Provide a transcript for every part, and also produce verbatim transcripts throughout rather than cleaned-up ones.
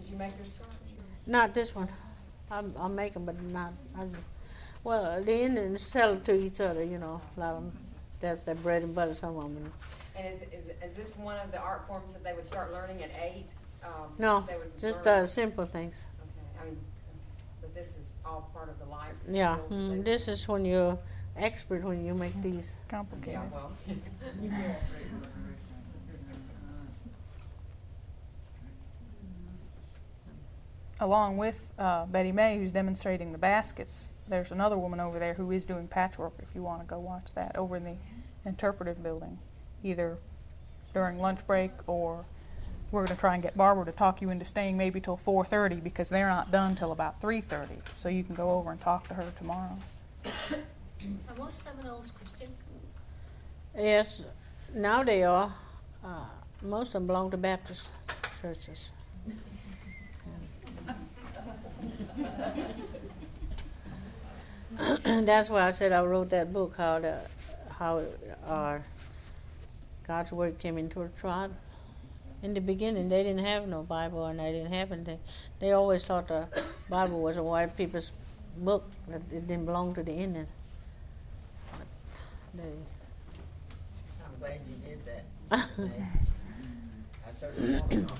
Did you make your straw? Not this one. I'm, I'll make them, but not. I, well, the Indians sell it to each other, you know. A lot of them. That's their bread and butter. Some of them. And is, is is this one of the art forms that they would start learning at eight? Um, No, they would just learn? uh, simple things. Okay, I mean, but this is all part of the life. Yeah, skills that mm, they- this is when you're expert when you make these. Complicated. Yeah, well. Along with uh, Betty May, who's demonstrating the baskets, there's another woman over there who is doing patchwork, if you want to go watch that, over in the interpretive building, either during lunch break, or we're going to try and get Barbara to talk you into staying maybe till four thirty, because they're not done till about three thirty, so you can go over and talk to her tomorrow. Are most Seminoles Christian? Yes, now they are. Uh, most of them belong to Baptist churches. That's why I said I wrote that book, how the how our God's word came into a tribe. In the beginning, they didn't have no Bible, and they didn't have anything. They always thought the Bible was a white people's book, that it didn't belong to the Indian. But they I'm glad you did that. I certainly want to know.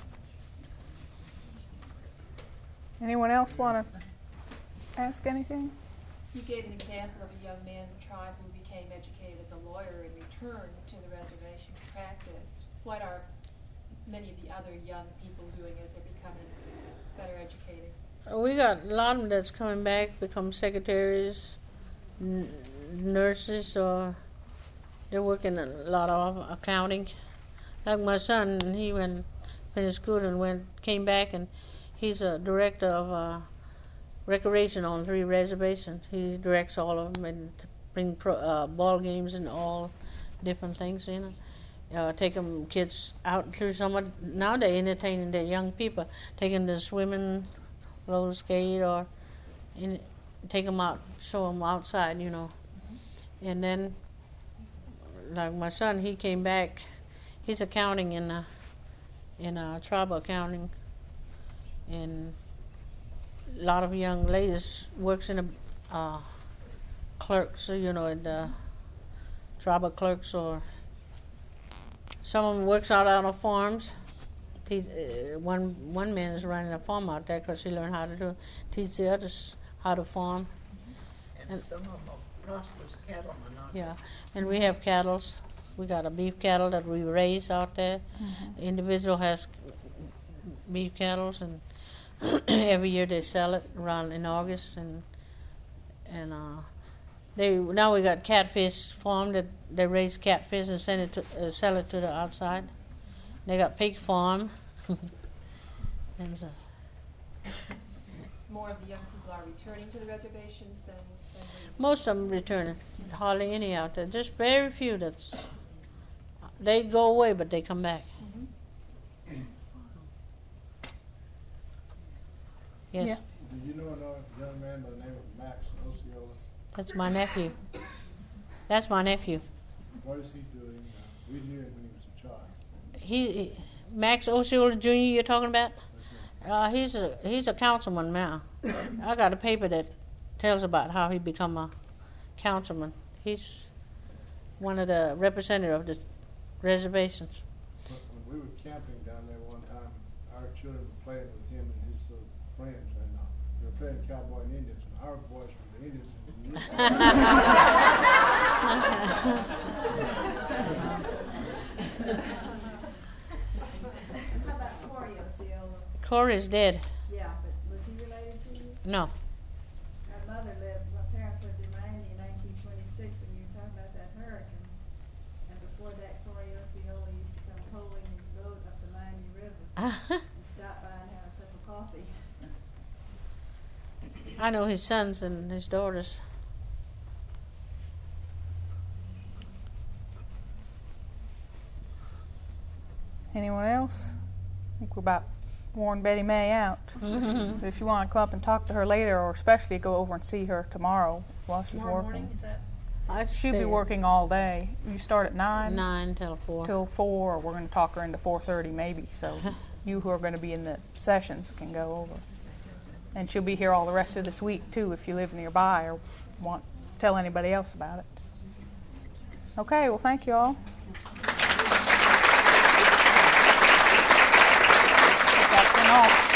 Anyone else want to ask anything? You gave an example of a young man in the tribe who became educated as a lawyer and returned to the reservation to practice. What are many of the other young people doing as they're becoming better educated? We got a lot of them that's coming back, become secretaries, n- nurses, or they're working a lot of accounting. Like my son, he went finished school and went came back, and he's a director of uh, recreation on three reservations. He directs all of them and bring pro, uh, ball games and all different things, you know. Uh, take them kids out through summer. Now they're entertaining the young people, taking them to swimming, roller skate, or in, take them out, show them outside, you know. Mm-hmm. And then, like my son, he came back. He's accounting in uh, in uh, tribal accounting, and a lot of young ladies works in a uh, clerks, you know, in the tribal clerks, or some of them works out on the farms. Teach, uh, one one man is running a farm out there because he learned how to do teach the others how to farm. And, and some of them are prosperous cattlemen, aren't Yeah, and we have cattle. We got a beef cattle that we raise out there. Mm-hmm. The individual has beef cattle, and every year they sell it around in August, and and uh, they now we got catfish farm that they raise catfish and send it to uh, sell it to the outside. They got pig farm, and so, More of the young people are returning to the reservations than, than they most of them returning. Hardly any out there. Just very few that's they go away, but they come back. Mm-hmm. Yes. Yeah. Do you know another young man by the name of Max Osceola? That's my nephew. That's my nephew. What is he doing? Uh, we knew him when he was a child. He, he Max Osceola Junior You're talking about? Uh, he's a he's a councilman now. I got a paper that tells about how he become a councilman. He's one of the representatives of the reservations. But when we were camping down there one time, our children were playing with him and his little friends, and uh, they were playing cowboy and Indians, and our boys were the Indians and the How about Corey Osceola? Corey's dead. Yeah, but was he related to you? No. My mother lived, my parents lived in Miami in nineteen twenty-six when you were talking about that hurricane. And before that, Corey Osceola used to come poling his boat up the Miami River and stop by and have a cup of coffee. I know his sons and his daughters. Anyone else? I think we're about worn Betty May out. Mm-hmm. But if you want to come up and talk to her later, or especially go over and see her tomorrow while she's Tomorrow working. morning, is that? I She'll be stay working all day. You start at nine, nine till four. till four, or we're going to talk her into four thirty maybe. So you who are going to be in the sessions can go over. And she'll be here all the rest of this week too if you live nearby or want to tell anybody else about it. Okay, well thank you all. That's been all.